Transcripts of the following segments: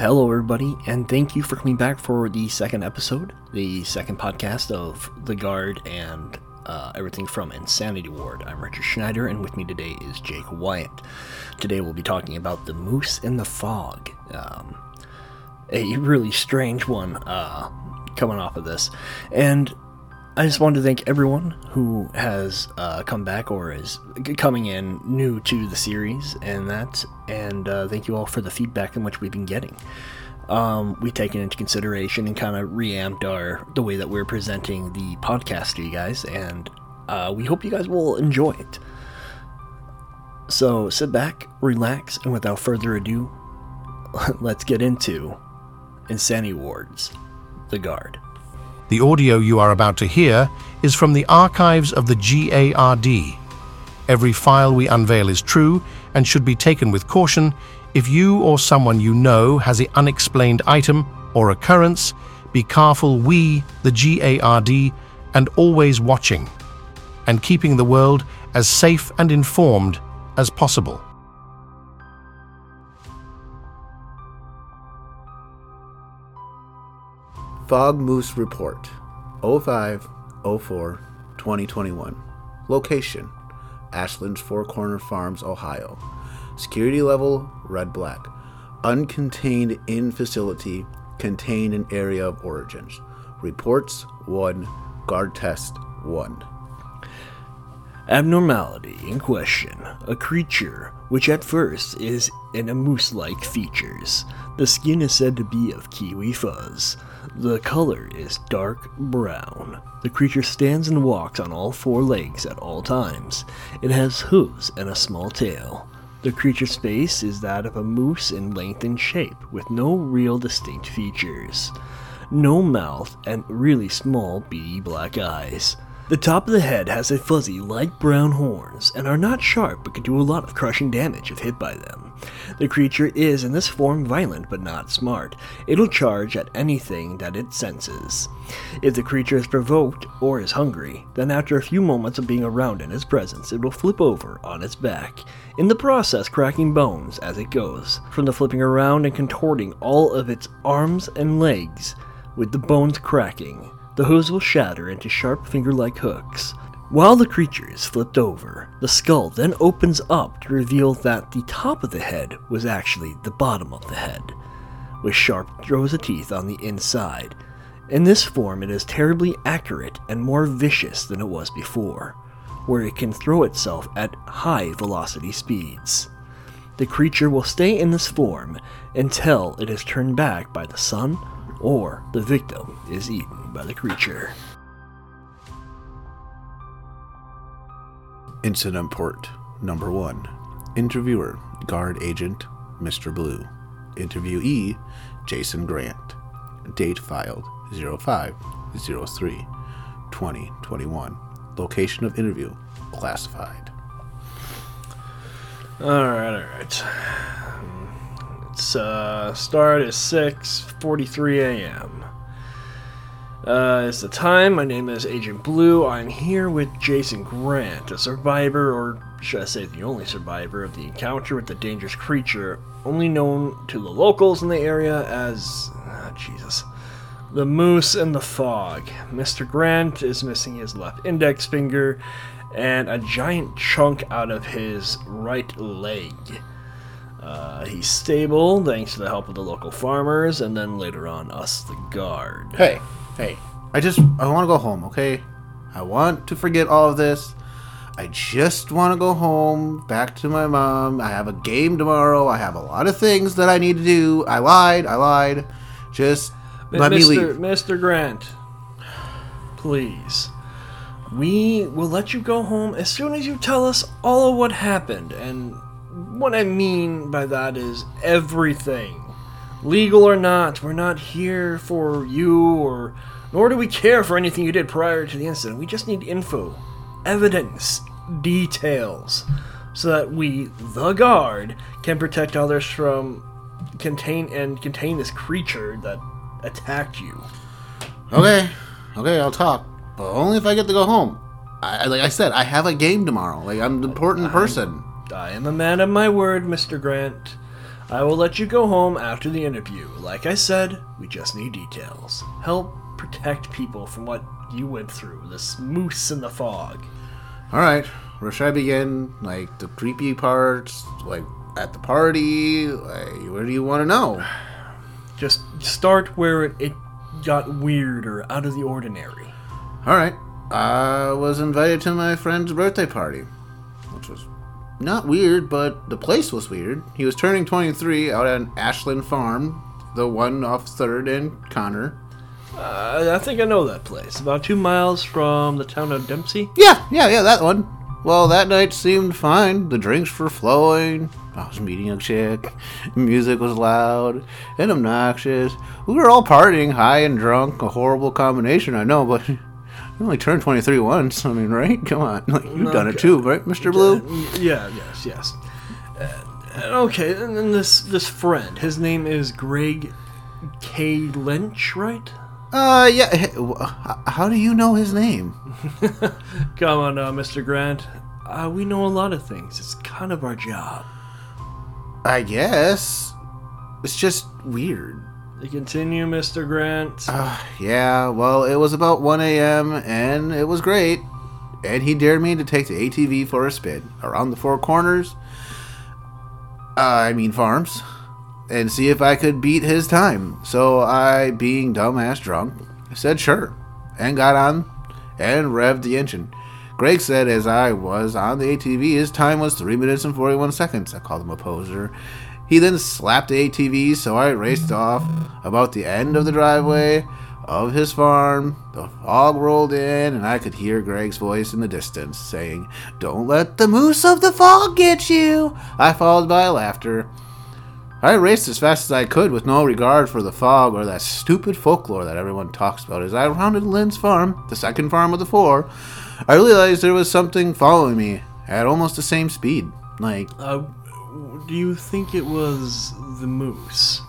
Hello, everybody, and thank you for coming back for the second episode, the second podcast of The Guard and everything from Insanity Ward. I'm Richard Schneider, and with me today is Jake Wyatt. Today we'll be talking about The Moose in the Fog, a really strange one coming off of this. And I just wanted to thank everyone who has come back or is coming in new to the series and thank you all for the feedback in which we've been getting. We've taken into consideration and kind of reamped the way that we're presenting the podcast to you guys, and we hope you guys will enjoy it. So sit back, relax, and without further ado, let's get into Insanity Ward's The Guard. The audio you are about to hear is from the archives of the GARD. Every file we unveil is true and should be taken with caution. If you or someone you know has an unexplained item or occurrence, be careful. We, the GARD, and always watching and keeping the world as safe and informed as possible. Fog Moose Report, 05-04-2021. Location, Ashland's Four Corner Farms, Ohio. Security level, red-black. Uncontained in facility, contained in area of origins. Reports, 1. Guard test, 1. Abnormality in question, a creature which at first is in a moose-like features. The skin is said to be of kiwi fuzz. The color is dark brown. The creature stands and walks on all four legs at all times. It has hooves and a small tail. The creature's face is that of a moose in length and shape, with no real distinct features. No mouth and really small beady black eyes. The top of the head has a fuzzy light brown horns and are not sharp but can do a lot of crushing damage if hit by them. The creature is in this form violent but not smart. It'll charge at anything that it senses. If the creature is provoked or is hungry, then after a few moments of being around in its presence, it will flip over on its back, in the process cracking bones as it goes, from the flipping around and contorting all of its arms and legs, with the bones cracking. The hooves will shatter into sharp finger-like hooks. While the creature is flipped over, the skull then opens up to reveal that the top of the head was actually the bottom of the head, with sharp rows of teeth on the inside. In this form, it is terribly accurate and more vicious than it was before, where it can throw itself at high velocity speeds. The creature will stay in this form until it is turned back by the sun or the victim is eaten by the creature. Incident Report Number 1. Interviewer, Guard Agent, Mr. Blue. Interviewee, Jason Grant. Date filed, 05-03-2021. Location of interview, classified. Alright. It's start is 6:43 a.m. It's the time. My name is Agent Blue. I'm here with Jason Grant, a survivor, or should I say the only survivor, of the encounter with the dangerous creature, only known to the locals in the area as... the Moose in the Fog. Mr. Grant is missing his left index finger and a giant chunk out of his right leg. He's stable thanks to the help of the local farmers, and then later on us, the Guard. Hey, I want to go home, okay? I want to forget all of this. I just want to go home, back to my mom. I have a game tomorrow. I have a lot of things that I need to do. I lied. Just let me leave. Mr. Grant, please. We will let you go home as soon as you tell us all of what happened, and what I mean by that is everything. Legal or not, we're not here for you, nor do we care for anything you did prior to the incident. We just need info, evidence, details, so that we, the Guard, can protect others from contain this creature that attacked you. Okay, I'll talk, but only if I get to go home. Like I said, I have a game tomorrow. Like, I'm an important person. I am a man of my word, Mr. Grant. I will let you go home after the interview. Like I said, we just need details. Help protect people from what you went through, this moose in the fog. Alright, where should I begin? Like, the creepy parts? Like, at the party? Like, where do you want to know? Just start where it got weird or out of the ordinary. Alright, I was invited to my friend's birthday party, which was not weird, but the place was weird. He was turning 23 out at Ashland Farm, the one off 3rd and Connor. I think I know that place. About 2 miles from the town of Dempsey. Yeah, that one. Well, that night seemed fine. The drinks were flowing. I was meeting a chick. Music was loud and obnoxious. We were all partying, high and drunk. A horrible combination, I know, but you only turned 23 once. I mean, right? Come on. Like, you've done it too, right, Mr. Blue? Yes. Okay, and then this friend, his name is Greg K. Lynch, right? Yeah. How do you know his name? Come on now, Mr. Grant. We know a lot of things. It's kind of our job. I guess. It's just weird. To continue, Mr. Grant. Yeah, well, it was about 1 a.m., and it was great. And he dared me to take the ATV for a spin around the four corners. Farms. And see if I could beat his time. So I, being dumbass drunk, said sure. And got on and revved the engine. Greg said as I was on the ATV, his time was 3 minutes and 41 seconds. I called him a poser. He then slapped the ATV, so I raced off about the end of the driveway of his farm. The fog rolled in, and I could hear Greg's voice in the distance saying, "Don't let the moose of the fog get you." I followed by laughter. I raced as fast as I could with no regard for the fog or that stupid folklore that everyone talks about. As I rounded Lynn's farm, the second farm of the four, I realized there was something following me at almost the same speed. Do you think it was the moose?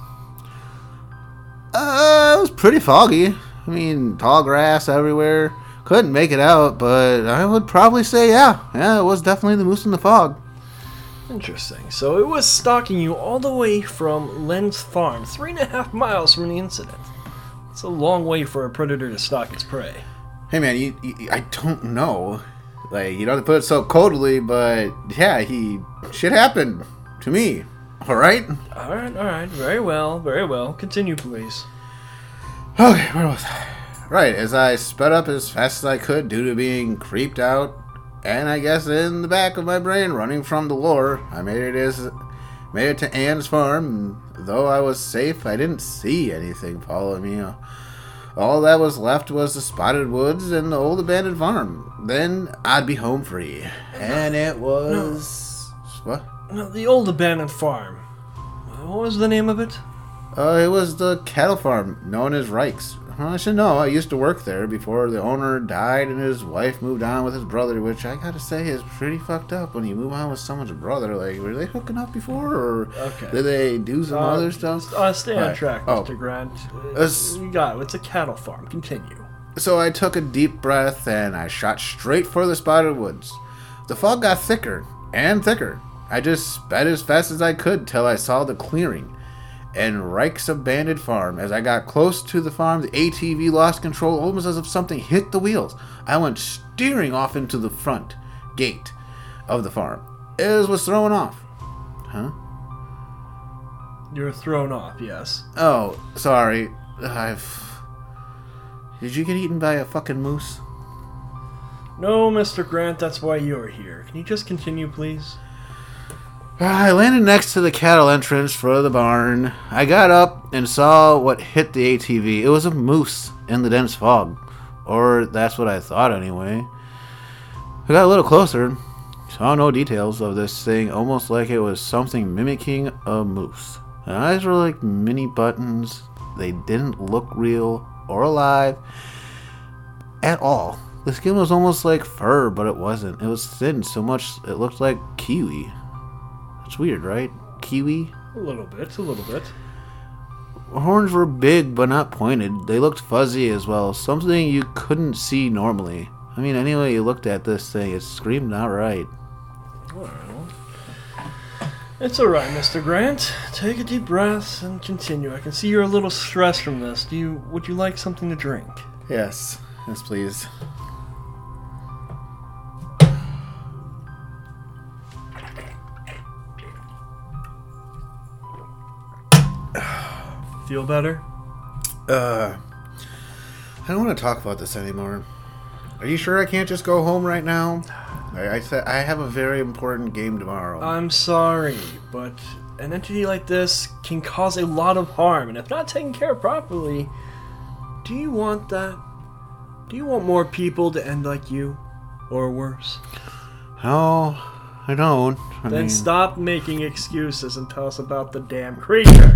It was pretty foggy. I mean, tall grass everywhere. Couldn't make it out, but I would probably say yeah, it was definitely the moose in the fog. Interesting. So it was stalking you all the way from Len's farm, 3.5 miles from the incident. It's a long way for a predator to stalk its prey. Hey man, I don't know. Like, you don't put it so coldly, but yeah, shit happened to me. Alright? Alright. Very well. Continue, please. Okay, where was I? Right, as I sped up as fast as I could due to being creeped out, and I guess in the back of my brain running from the lore, I made it to Ann's farm, and though I was safe, I didn't see anything following me. All that was left was the spotted woods and the old abandoned farm. Then I'd be home free. And it was... No. What? No, the old abandoned farm. What was the name of it? It was the cattle farm, known as Reich's. I should know. I used to work there before the owner died and his wife moved on with his brother, which I gotta say is pretty fucked up when you move on with someone's brother. Like, were they hooking up before, or did they do some other stuff? Stay on track, Mr. Grant. You got it. It's a cattle farm. Continue. So I took a deep breath and I shot straight for the spotted woods. The fog got thicker and thicker. I just sped as fast as I could till I saw the clearing and Reich's abandoned farm. As I got close to the farm, the ATV lost control almost as if something hit the wheels. I went steering off into the front gate of the farm. It was thrown off. Huh? You were thrown off, yes. Oh, sorry. Did you get eaten by a fucking moose? No, Mr. Grant, that's why you're here. Can you just continue, please? I landed next to the cattle entrance for the barn. I got up and saw what hit the ATV. It was a moose in the dense fog. Or that's what I thought anyway. I got a little closer. Saw no details of this thing, almost like it was something mimicking a moose. The eyes were like mini buttons. They didn't look real or alive at all. The skin was almost like fur, but it wasn't. It was thin so much it looked like kiwi. It's weird, right? Kiwi? A little bit. Horns were big, but not pointed. They looked fuzzy as well. Something you couldn't see normally. I mean, anyway you looked at this thing, it screamed outright. Well, It's alright, Mr. Grant. Take a deep breath and continue. I can see you're a little stressed from this. Would you like something to drink? Yes. Yes, please. Feel better? I don't want to talk about this anymore. Are you sure I can't just go home right now? I said I have a very important game tomorrow. I'm sorry, but an entity like this can cause a lot of harm, and if not taken care of properly, do you want that? Do you want more people to end like you? Or worse? No, I don't. Then stop making excuses and tell us about the damn creature.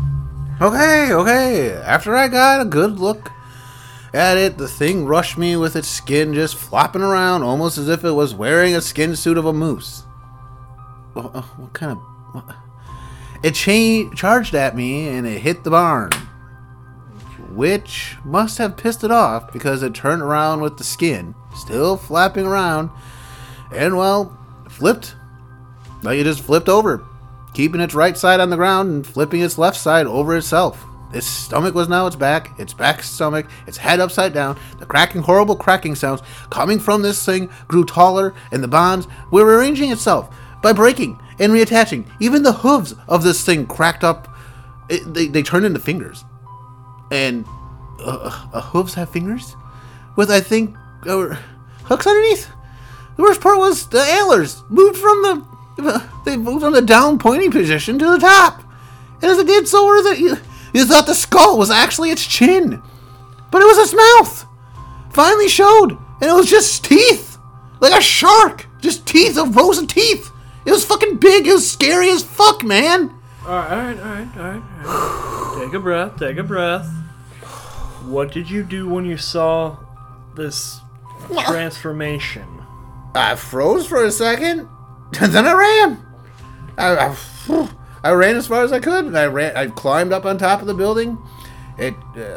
Okay. After I got a good look at it, the thing rushed me with its skin just flopping around, almost as if it was wearing a skin suit of a moose. What kind of... What? It charged at me, and it hit the barn, which must have pissed it off, because it turned around with the skin still flapping around, and, well, flipped. Like it just flipped over, keeping its right side on the ground and flipping its left side over itself. Its stomach was now its back stomach, its head upside down. The horrible cracking sounds coming from this thing grew taller, and the bonds were rearranging itself by breaking and reattaching. Even the hooves of this thing cracked up. They turned into fingers. And hooves have fingers? With, I think, hooks underneath? The worst part was the antlers moved from the down pointing position to the top. And as it did so, you thought the skull was actually its chin. But it was its mouth. Finally showed. And it was just teeth. Like a shark. Just teeth, of rows of teeth. It was fucking big. It was scary as fuck, man. Alright. Take a breath. What did you do when you saw this transformation? I froze for a second, and then I ran. I ran as far as I could, and I climbed up on top of the building. It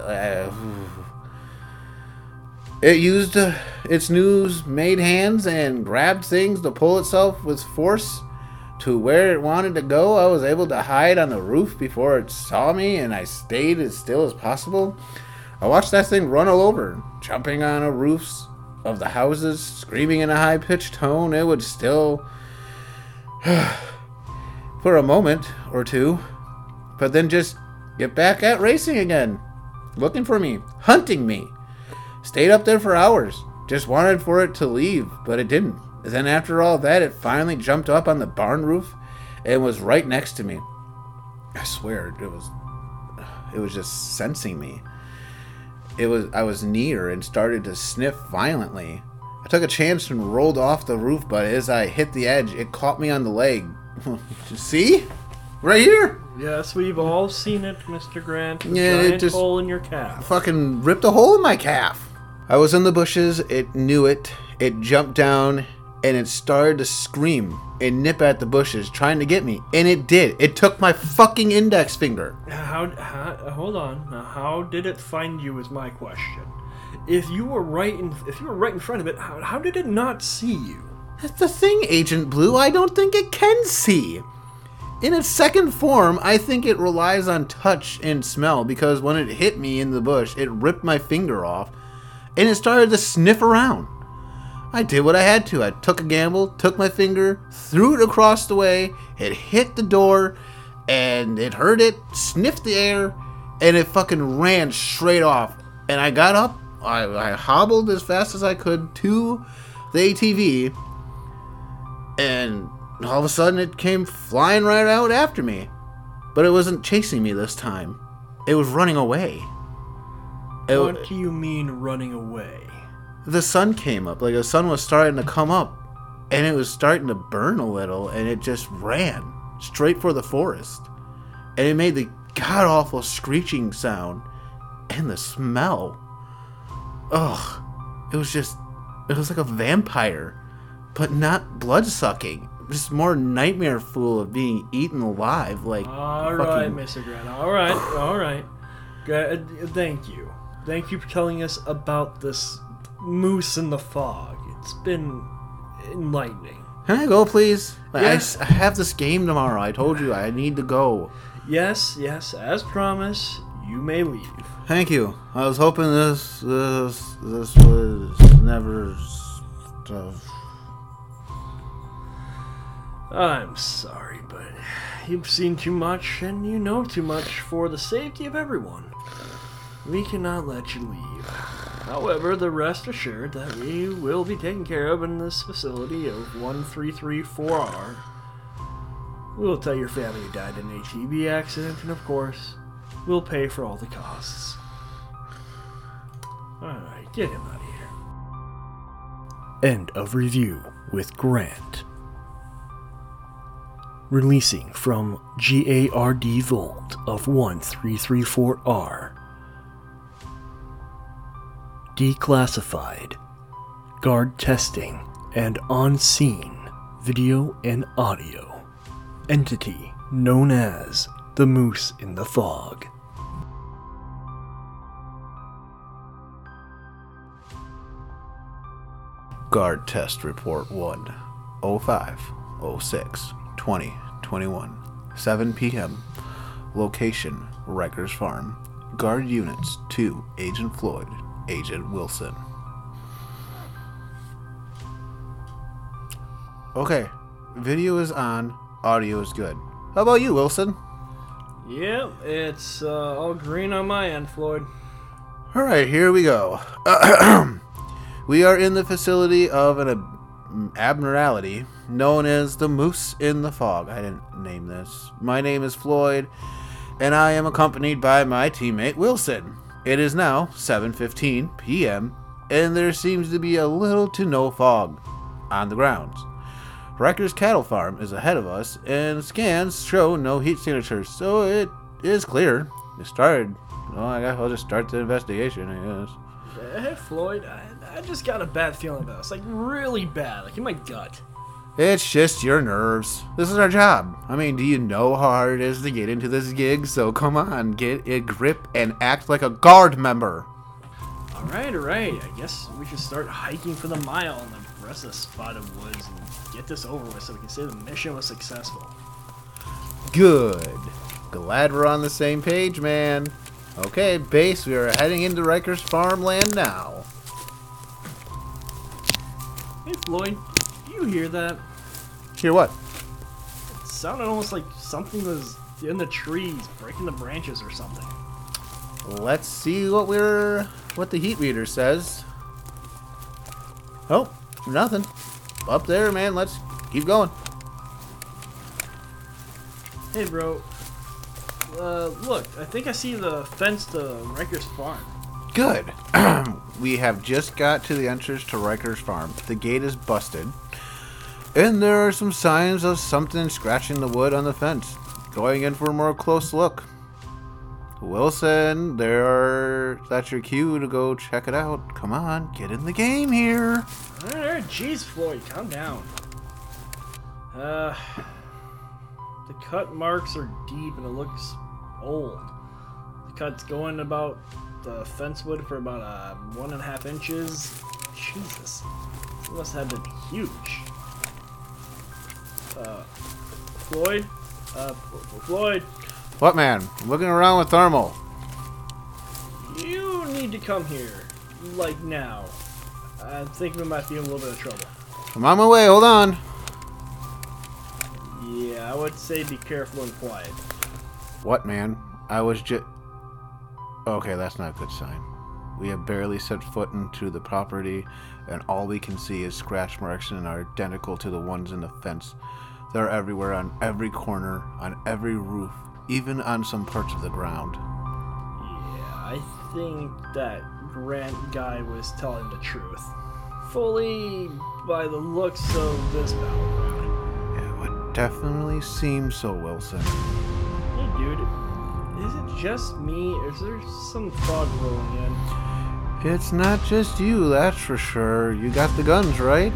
used its new-made hands and grabbed things to pull itself with force to where it wanted to go. I was able to hide on the roof before it saw me, and I stayed as still as possible. I watched that thing run all over, jumping on the roofs of the houses, screaming in a high-pitched tone. It would still... for a moment or two, but then just get back at racing again, looking for me, hunting me. Stayed up there for hours, just wanted for it to leave, but it didn't. Then after all that, it finally jumped up on the barn roof and was right next to me. I swear, it was just sensing me. I was near and started to sniff violently. I took a chance and rolled off the roof, but as I hit the edge, it caught me on the leg. See? Right here? Yes, we've all seen it, Mr. Grant. Yeah, giant it just hole in your calf. Fucking ripped a hole in my calf. I was in the bushes. It knew it. It jumped down, and it started to scream and nip at the bushes, trying to get me. And it did. It took my fucking index finger. Hold on. Now, how did it find you is my question. If you were right in front of it, how did it not see you? That's the thing, Agent Blue. I don't think it can see. In its second form, I think it relies on touch and smell, because when it hit me in the bush, it ripped my finger off, and it started to sniff around. I did what I had to. I took a gamble, took my finger, threw it across the way, it hit the door, and it heard it, sniffed the air, and it fucking ran straight off. And I got up, I hobbled as fast as I could to the ATV, and all of a sudden it came flying right out after me. But it wasn't chasing me this time. It was running away. What do you mean running away? The sun came up, like the sun was starting to come up, and it was starting to burn a little, and it just ran straight for the forest. And it made the god-awful screeching sound, and the smell. Ugh. It was like a vampire, but not blood-sucking. Just more nightmare fool of being eaten alive, like... Alright, Mr. Grant, alright. Thank you. Thank you for telling us about this moose in the fog. It's been enlightening. Can I go, please? Like, Yeah. I have this game tomorrow. I told you I need to go. Yes, as promised, you may leave. Thank you. I was hoping this was never stuff. I'm sorry, but you've seen too much and you know too much for the safety of everyone. We cannot let you leave. However, the rest assured that we will be taken care of in this facility of 1334R. We will tell your family you died in an HEV accident, and of course, we'll pay for all the costs. Alright, get him out of here. End of review with Grant. Releasing from GARD Vault of 1334R. Declassified, guard testing, and on-scene video and audio. Entity known as the Moose in the Fog. Guard Test Report 1, 05, 06, 20, 21, 7 p.m. Location, Rikers Farm. Guard Units 2, Agent Floyd, Agent Wilson. Okay, video is on, audio is good. How about you, Wilson? Yep, it's all green on my end, Floyd. Alright, here we go. We are in the facility of an abnormality known as the Moose in the Fog. I didn't name this. My name is Floyd, and I am accompanied by my teammate Wilson. It is now 7:15 p.m., and there seems to be a little to no fog on the grounds. Rikers Cattle Farm is ahead of us, and scans show no heat signatures, so it is clear. It started. Well, I guess I'll just start the investigation, I guess. Hey, Floyd, I just got a bad feeling about this. Like, really bad. Like, in my gut. It's just your nerves. This is our job. I mean, do you know how hard it is to get into this gig? So come on, get a grip and act like a guard member. Alright. I guess we should start hiking for the mile in the rest of the spotted woods and get this over with so we can say the mission was successful. Good. Glad we're on the same page, man. Okay, base, we are heading into Rikers farmland now. Hey, Floyd, do you hear that? Hear what? It sounded almost like something was in the trees, breaking the branches or something. Let's see what the heat reader says. Oh, nothing. Up there, man. Let's keep going. Hey, bro. Look, I think I see the fence to Rikers Farm. Good. We have just got to the entrance to Rikers Farm. The gate is busted, and there are some signs of something scratching the wood on the fence. Going in for a more close look. Wilson, that's your cue to go check it out. Come on, get in the game here. Alright, jeez, Floyd, calm down. The cut marks are deep and it looks old. The cut's going about the fence wood for about 1.5 inches. Jesus, it must have been huge. Floyd? Floyd, What, man? I'm looking around with thermal. you need to come here. Like now. I think we might be in a little bit of trouble. I'm on my way. Hold on. Yeah, I would say be careful and quiet. What, man? I was just... Okay, that's not a good sign. We have barely set foot into the property, and all we can see is scratch marks and are identical to the ones in the fence. They're everywhere, on every corner, on every roof, even on some parts of the ground. Yeah, I think that Grant guy was telling the truth. Fully by the looks of this battleground. It would definitely seem so, Wilson. Hey, dude, is it just me, or is there some fog rolling in? It's not just you, that's for sure. You got the guns, right?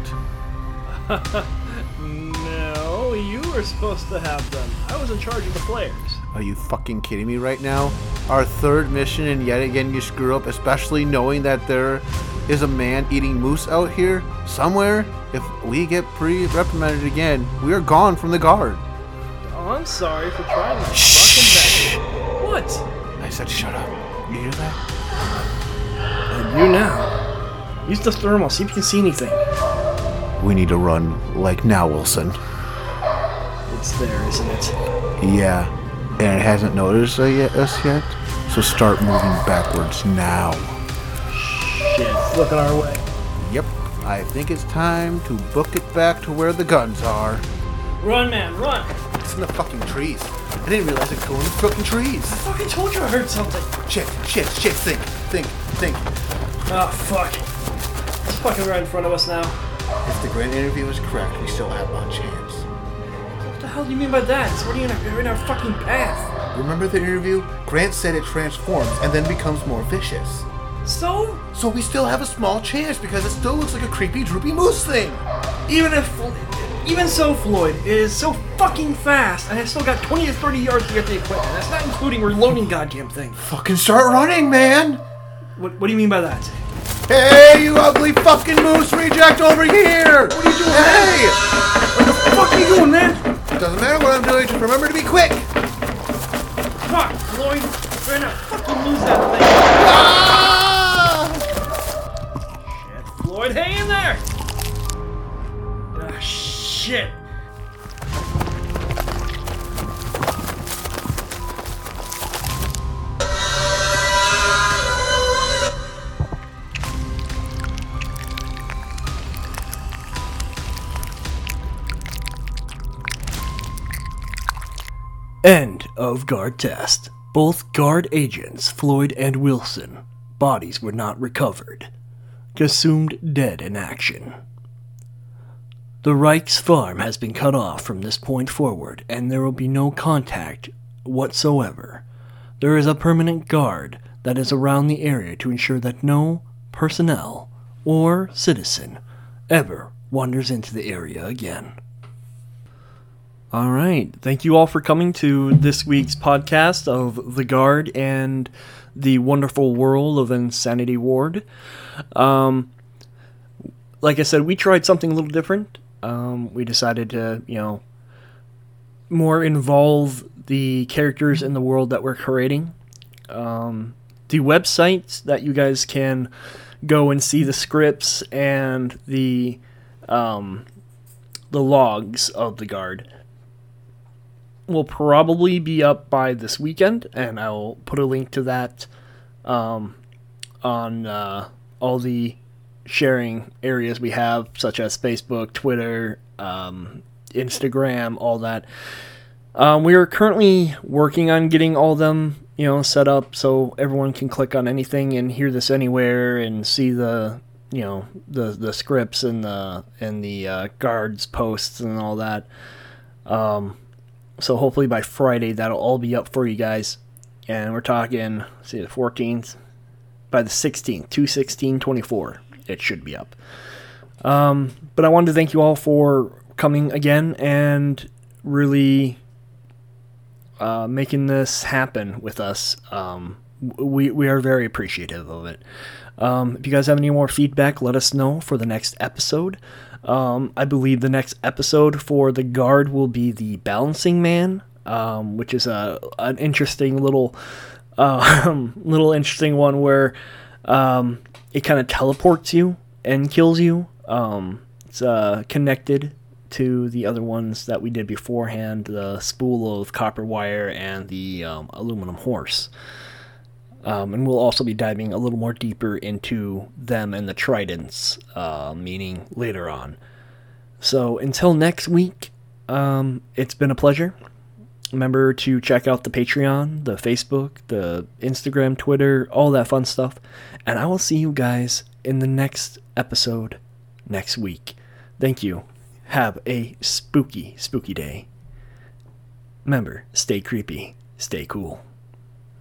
No, you were supposed to have them. I was in charge of the players. Are you fucking kidding me right now? Our third mission, and yet again you screw up, especially knowing that there is a man eating moose out here somewhere, if we get reprimanded again, we are gone from the guard. Oh, I'm sorry for trying to fucking back. What? I said shut up. You hear that? And you now. Use the thermal, see if you can see anything. We need to run like now, Wilson. It's there, isn't it? Yeah, and it hasn't noticed us yet, so start moving backwards now. Shit, it's looking our way. Yep, I think it's time to book it back to where the guns are. Run, man, run! It's in the fucking trees. I didn't realize it'd go in the fucking trees. I fucking told you I heard something. Shit, think. Oh, fuck. It's fucking right in front of us now. If the Grant interview is correct, we still have one chance. What the hell do you mean by that? It's already in our fucking path. Remember the interview? Grant said it transforms and then becomes more vicious. So? So we still have a small chance because it still looks like a creepy, droopy moose thing. Even so, Floyd, it is so fucking fast, and I still got 20 to 30 yards to get the equipment. That's not including reloading goddamn thing. Fucking start running, man! What do you mean by that? Hey, you ugly fucking moose reject over here! What are you doing? Hey! What the fuck are you doing, man? Doesn't matter what I'm doing, just remember to be quick! Fuck, Floyd, we're gonna fucking lose that thing. Ah! Shit, Floyd, hang in there! Ah, shit. End of guard test. Both guard agents, Floyd and Wilson, bodies were not recovered. Consumed dead in action. The Reichs farm has been cut off from this point forward, and there will be no contact whatsoever. There is a permanent guard that is around the area to ensure that no personnel or citizen ever wanders into the area again. All right. Thank you all for coming to this week's podcast of The Guard and the Wonderful World of Insanity Ward. Like I said, we tried something a little different. We decided to, more involve the characters in the world that we're creating. The websites that you guys can go and see the scripts and the logs of The Guard will probably be up by this weekend, and I'll put a link to that on all the sharing areas we have, such as Facebook, Twitter, Instagram, all that. We are currently working on getting all of them, set up so everyone can click on anything and hear this anywhere and see the scripts and the guards posts and all that. So hopefully by Friday that'll all be up for you guys. And we're talking, the 14th. By the 16th, 2/16/24, it should be up. But I wanted to thank you all for coming again and really making this happen with us. We are very appreciative of it. If you guys have any more feedback, let us know for the next episode. I believe the next episode for The Guard will be the Balancing Man, which is an interesting little interesting one where it kind of teleports you and kills you. It's connected to the other ones that we did beforehand, the spool of copper wire and the aluminum horse. And we'll also be diving a little more deeper into them and the tridents, meaning later on. So until next week, it's been a pleasure. Remember to check out the Patreon, the Facebook, the Instagram, Twitter, all that fun stuff. And I will see you guys in the next episode next week. Thank you. Have a spooky, spooky day. Remember, stay creepy, stay cool.